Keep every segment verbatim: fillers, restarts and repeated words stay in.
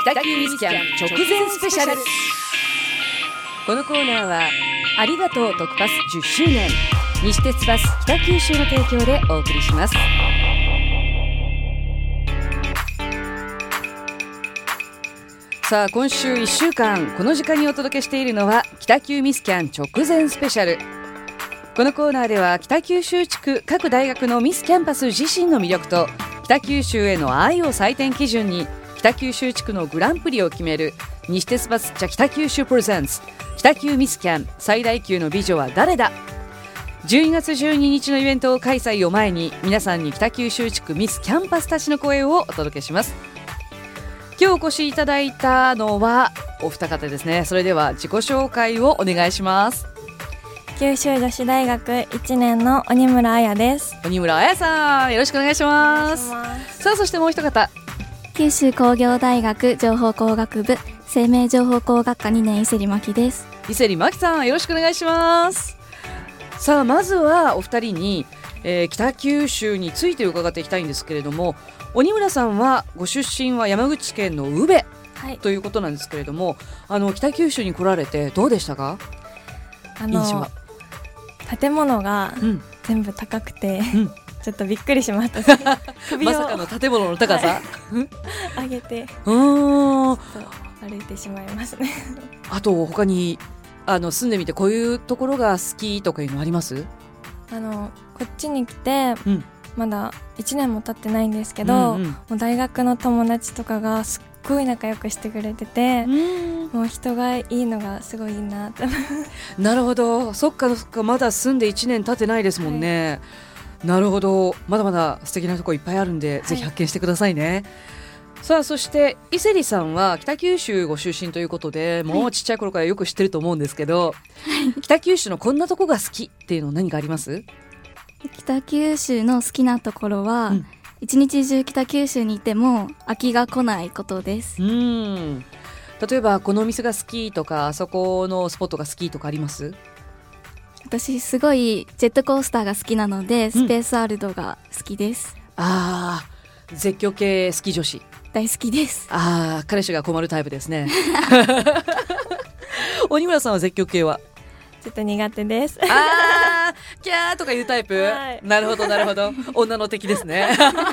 北九ミスキャン直前スペシャル。このコーナーはありがとう特パスじゅっしゅうねん西鉄バス北九州の提供でお送りします。さあ今週いっしゅうかんこの時間にお届けしているのは北九ミスキャン直前スペシャル。このコーナーでは北九州地区各大学のミスキャンパス自身の魅力と北九州への愛を採点基準に北九州地区のグランプリを決める西鉄バス茶北九州プレゼンツ北九ミスキャン最大級の美女は誰だ。じゅうにがつじゅうににちのイベント開催を前に皆さんに北九州地区ミスキャンパスたちの声をお届けします。今日お越しいただいたのはお二方ですね。それでは自己紹介をお願いします。 九州女子大学いちねんの鬼村彩です。 鬼村彩さん、よろしくお願いします。 お願いします。 さあそしてもう一方、 九州工業大学情報工学部生命情報工学科にねん伊勢里真希です。 伊勢里真希さん、よろしくお願いします。さあまずはお二人に、えー、北九州について伺っていきたいんですけれども、鬼村さんはご出身は山口県の宇部、はい、ということなんですけれども、あの北九州に来られてどうでしたか？ あの印象は建物が全部高くて、うん、ちょっとびっくりしました首をまさかの建物の高さ、はい、 上げてうーん歩いてしまいますねあと他にあの住んでみてこういうところが好きとかいうのあります？ あのこっちに来て、うん、まだいちねんも経ってないんですけど、うんうん、もう大学の友達とかがすっごい仲良くしてくれてて、うん、もう人がいいのがすごいいいなとなるほど、そっかそっか、まだ住んでいちねん経ってないですもんね、はい、なるほど、まだまだ素敵なところいっぱいあるんで、はい、ぜひ発見してくださいね。さあそして伊勢里さんは北九州ご出身ということで、もうちっちゃい頃からよく知ってると思うんですけど、はい、北九州のこんなとこが好きっていうの何かあります？ 北九州の好きなところは、うん、一日中北九州にいても飽きが来ないことです。 うーん、例えばこのお店が好きとか、あそこのスポットが好きとかあります？ 私すごいジェットコースターが好きなので、スペースワールドが好きです、 うん、あー、絶叫系好き女子大好きです。 あー、彼氏が困るタイプですね鬼村さんは絶叫系は？ ちょっと苦手です。 あー、キャーとかいうタイプ、はい、なるほどなるほど、女の敵ですね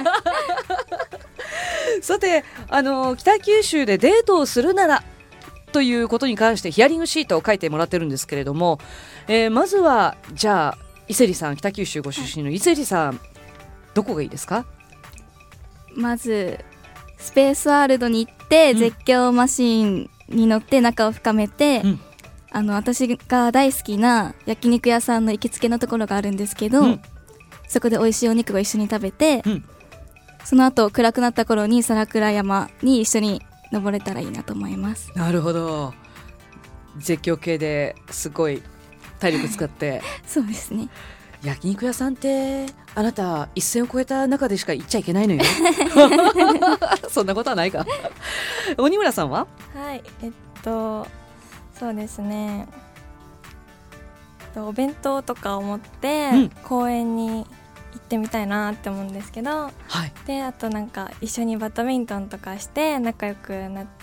さて、あの北九州でデートをするならということに関してヒアリングシートを書いてもらってるんですけれども、えー、まずはじゃあ伊勢里さん、北九州ご出身の伊勢里さん、どこがいいですか？ まずスペースワールドに行って、うん、絶叫マシーンに乗って仲を深めて、うん、あの私が大好きな焼肉屋さんの行きつけのところがあるんですけど、うん、そこで美味しいお肉を一緒に食べて、うん、その後暗くなった頃に皿倉山に一緒に登れたらいいなと思います。 なるほど、絶叫系ですごい体力使ってそうですね。 焼肉屋さんってあなた一線を越えた中でしか行っちゃいけないのよそんなことはないか鬼村さんは？ はい、えっとそうですね、お弁当とかを持って、うん、公園に行ってみたいなって思うんですけど、はい、であとなんか一緒にバドミントンとかして仲良くなって、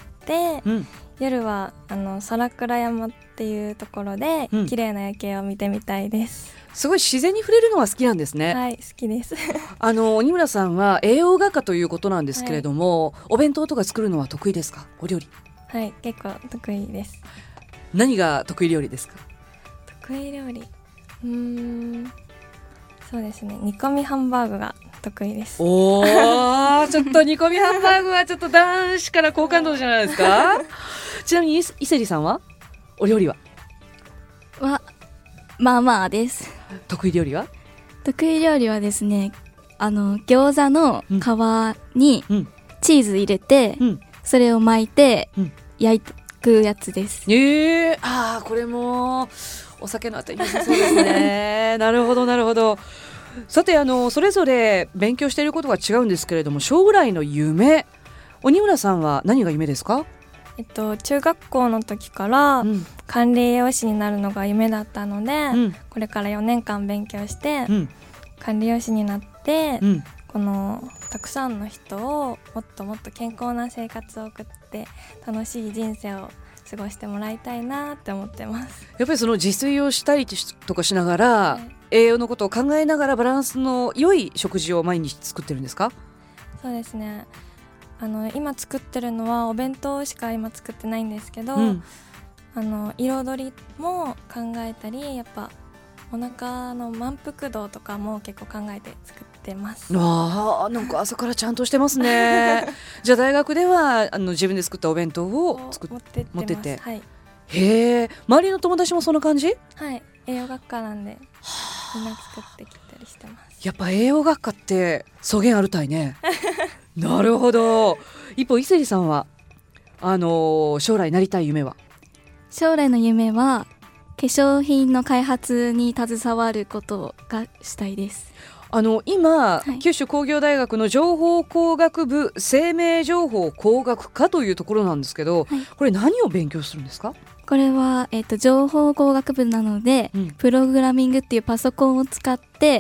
うん、夜はあの皿倉山っていうところで、うん、綺麗な夜景を見てみたいです。 すごい自然に触れるのが好きなんですね。 はい、好きですあの鬼村さんは栄養学科ということなんですけれども、はい、お弁当とか作るのは得意ですか？お料理？ はい、結構得意です。 何が得意料理ですか？ 得意料理、うーん、そうですね、煮込みハンバーグが得意です。 おーちょっと煮込みハンバーグはちょっと男子から好感度じゃないですかちなみに伊勢里さんはお料理は？ はまあまあです。 得意料理は？ 得意料理はですね、あの餃子の皮にチーズ入れて、うん、それを巻いて焼くやつです。 えー、あー、これもお酒のあたり良さそうですねなるほどなるほど。さて、あのそれぞれ勉強していることが違うんですけれども、将来の夢、鬼村さんは何が夢ですか？ えっと、中学校の時から、うん、管理栄養士になるのが夢だったので、うん、これからよねんかん勉強して、うん、管理栄養士になって、うん、 このたくさんの人をもっともっと健康な生活を送って楽しい人生を過ごしてもらいたいなって思ってます。 やっぱりその自炊をしたりとかしながら、はい、栄養のことを考えながらバランスの良い食事を毎日作ってるんですか？ そうですね、あの今作ってるのはお弁当しか今作ってないんですけど、うん、あの彩りも考えたり、やっぱお腹の満腹度とかも結構考えて作ってます。 あ、なんか朝からちゃんとしてますねじゃあ大学ではあの自分で作ったお弁当を作っ持ってってます。持ってて、はい、 へえ、周りの友達もそんな感じ？ はい、栄養学科なんでみんな作ってきたりしてます。 やっぱ栄養学科ってそげんあるたいねなるほど。一方伊勢里さんはあのー、将来なりたい夢は？ 将来の夢は化粧品の開発に携わることがしたいです。 あの今、はい、九州工業大学の情報工学部生命情報工学科というところなんですけど、はい、これ何を勉強するんですか？ これは、えーと、情報工学部なので、うん、プログラミングっていうパソコンを使って、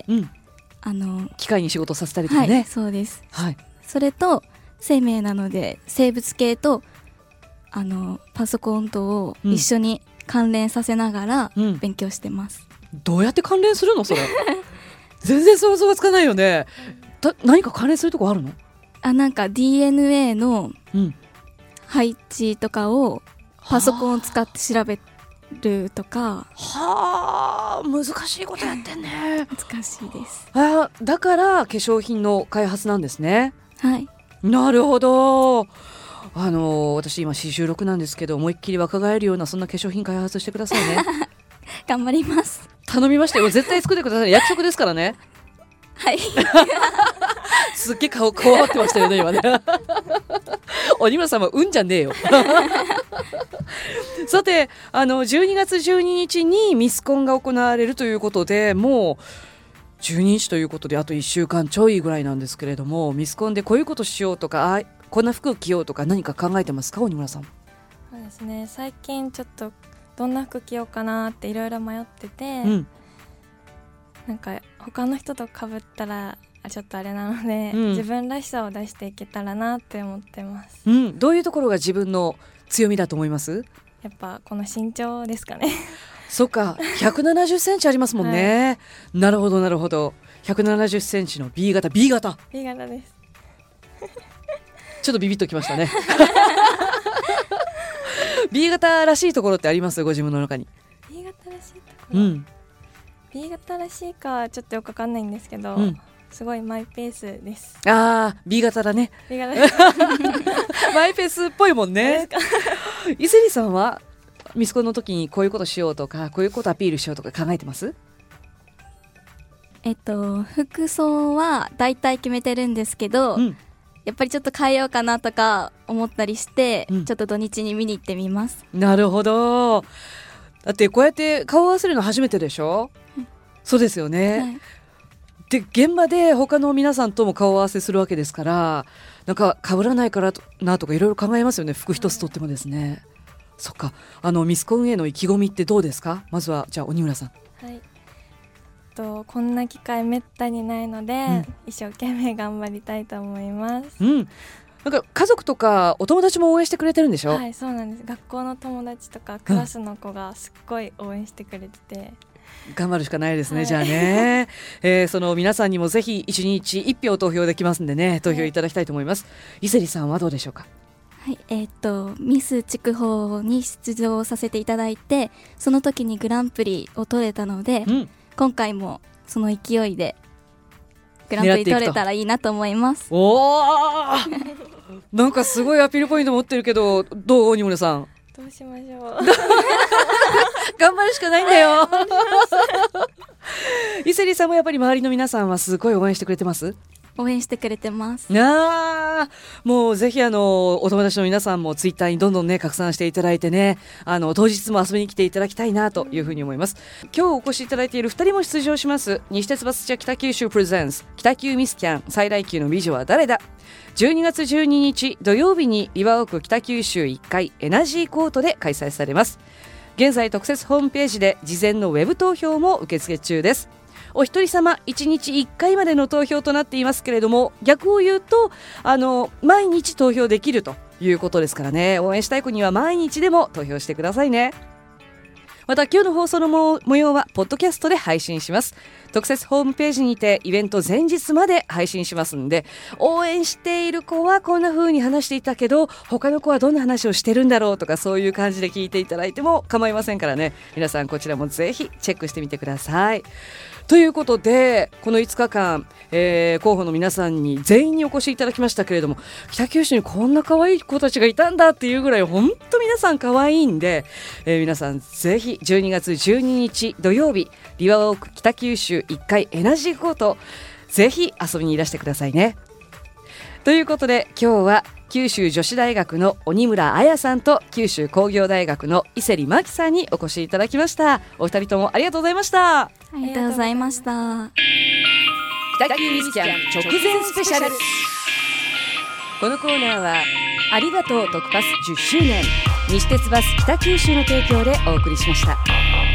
うん、あの機械に仕事させたりとかね、 はい、そうです、 はい、 それと生命なので生物系とあのパソコンとを一緒に関連させながら勉強してます、 うん、どうやって関連するのそれ全然想像がつかないよね。だ何か関連するとこあるの？ あ、なんか ディーエヌエー の配置とかをパソコンを使って調べるとか。 はあ、難しいことやってんね。 難しいです。 あ、だから化粧品の開発なんですね。 はい、 なるほど。あの私今四十六なんですけど、思いっきり若返るようなそんな化粧品開発してくださいね頑張ります。 頼みましたよ。絶対作ってください。約束ですからね。 はいすっげえ顔こわばってましたよね今ね鬼村さんはうんじゃねえよさて、あのじゅうにがつじゅうににちにミスコンが行われるということで、もうじゅうににちということであといっしゅうかんちょいぐらいなんですけれども、ミスコンでこういうことしようとか、あこんな服着ようとか何か考えてますか、鬼村さん？ そうですね、最近ちょっとどんな服着ようかなっていろいろ迷ってて、うん、なんか他の人と被ったらちょっとあれなので、うん、自分らしさを出していけたらなって思ってます、 うん、どういうところが自分の強みだと思います？ やっぱこの身長ですかねそっか、ひゃくななじゅっセンチありますもんね、はい、なるほどなるほど。ひゃくななじゅっセンチの B 型 B 型 B 型ですちょっとビビッときましたねB 型らしいところってあります？ご自分の中に。 B 型らしいところ、うん、B 型らしいかちょっとよくわかんないんですけど、うん、すごいマイペースです。 あー B 型だね。 B 型ですマイペースっぽいもんね。伊勢里さんはミスコンの時にこういうことしようとかこういうことアピールしようとか考えてます？ えっと服装は大体決めてるんですけど、うん、やっぱりちょっと変えようかなとか思ったりして、うん、ちょっと土日に見に行ってみます。 なるほど。だってこうやって顔合わせるの初めてでしょ、うん、そうですよね、はい、で現場で他の皆さんとも顔合わせするわけですから、なんか被らないからなとかいろいろ考えますよね、服一つとってもですね。そっか、あのミスコンへの意気込みってどうですか？まずはじゃあ鬼村さん。 はい、とこんな機会めったにないので、うん、一生懸命頑張りたいと思います、うん、 なんか家族とかお友達も応援してくれてるんでしょ？ はい、そうなんです。学校の友達とかクラスの子がすっごい応援してくれてて、 うん、頑張るしかないですね、はい、じゃあね、えー、その皆さんにもぜひいちにちいち票投票できますんでね、投票いただきたいと思います、はい、伊勢里さんはどうでしょうか？ はい、えー、っとミス筑豊に出場させていただいて、その時にグランプリを取れたので、うん、今回もその勢いでグランプリ取れたらいいなと思います。 おーなんかすごいアピールポイント持ってるけど、どう鬼村さん？ どうしましょう頑張るしかないんだよ伊勢里さんもやっぱり周りの皆さんはすごい応援してくれてます？ 応援してくれてます。 あもうぜひあのお友達の皆さんもツイッターにどんどんね拡散していただいてね、あの当日も遊びに来ていただきたいなというふうに思います。今日お越しいただいているふたりも出場します西鉄バス社北九州プレゼンス北九ミスキャン最大級の美女は誰だ。じゅうにがつじゅうににち土曜日に岩尾区北九州いっかいエナジーコートで開催されます。現在特設ホームページで事前のウェブ投票も受付中です。 お一人様いちにちいっかいまでの投票となっていますけれども、逆を言うとあの毎日投票できるということですからね、応援したい子には毎日でも投票してくださいね。また今日の放送のも模様はポッドキャストで配信します。特設ホームページにてイベント前日まで配信しますんで、応援している子はこんな風に話していたけど他の子はどんな話をしてるんだろうとか、そういう感じで聞いていただいても構いませんからね、皆さんこちらもぜひチェックしてみてください。ということでこのいつかかん、えー、候補の皆さんに全員にお越しいただきましたけれども、北九州にこんな可愛い子たちがいたんだっていうぐらい本当皆さん可愛いんで、えー、皆さんぜひじゅうにがつじゅうににち土曜日リバーウォーク北九州いっかいエナジーコート、ぜひ遊びにいらしてくださいね。ということで今日は九州女子大学の鬼村彩さんと九州工業大学の伊勢里真希さんにお越しいただきました。お二人ともありがとうございました。 ありがとうございました。 北九ミスキャン直前スペシャル。このコーナーはありがとう特パスじゅっしゅうねん西鉄バス北九州の提供でお送りしました。